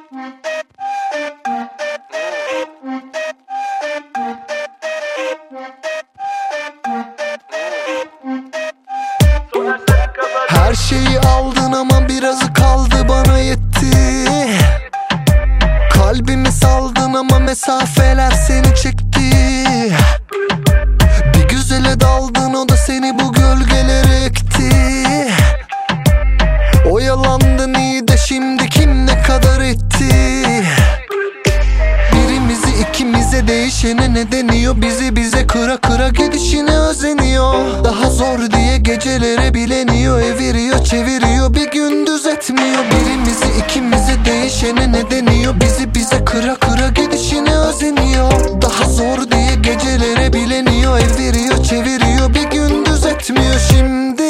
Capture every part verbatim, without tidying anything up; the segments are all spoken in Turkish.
Her şeyi aldın ama birazı kaldı, bana yetti. Kalbimi saldın ama mesafeler seni çekti. Bir güzele daldın, o da seni bu gölgelere ekti. Oyalandın iyi de şimdi kim ne kadar etti? Birimizi ikimize değişene ne deniyor? Bizi bize kıra kıra gidişine özeniyor. Daha zor diye gecelere bileniyor. Eviriyor çeviriyor, bir gündüz etmiyor. Birimizi ikimize değişene ne deniyor? Bizi bize kıra kıra gidişine özeniyor. Daha zor diye gecelere bileniyor. Eviriyor çeviriyor, bir gündüz etmiyor şimdi.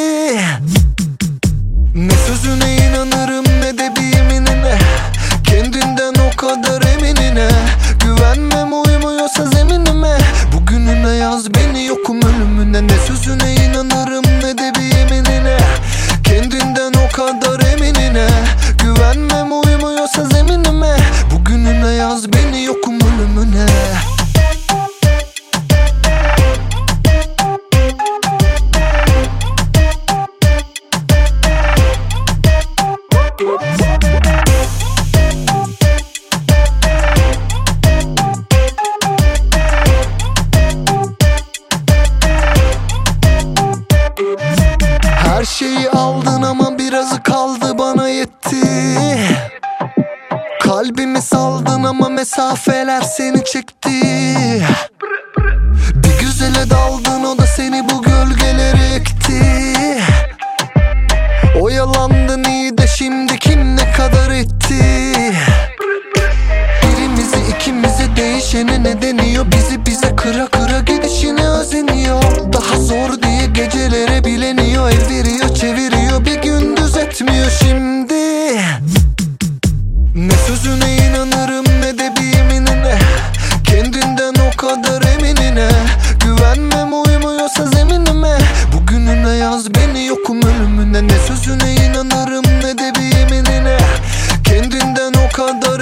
Ne sözüne inanırım ne de bir yeminine. Kendinden o kadar eminine. Güvenmem uymuyorsa zeminime. Bugününe yaz beni, yokum ölümüne. Ne sözüne inanırım ne de bir yeminine. Kendinden o kadar eminine. Güvenmem uymuyorsa zeminime. Bugününe yaz beni, yokum ölümüne. Her şeyi aldın ama birazı kaldı, bana yetti. Kalbimi saldın ama mesafeler seni çekti. Bir güzele daldın, o da seni bu gölgelere ekti. Oyalandın iyi de şimdi kim ne kadar etti? Birimizi ikimize değişene ne deniyor? Bizi bize kıra kıra gidişine özeniyor. Daha zor diye gecelere bileniyor. Eviriyor çeviriyor, bir gündüz etmiyor şimdi. Ne sözüne inanırım ne de bir yeminine. Kendinden o kadar eminine. Güvenmem uymuyorsa zeminime. Bugününe yaz beni, yokum ölümüne. Ne sözüne inanırım ne de bir yeminine. Kendinden o kadar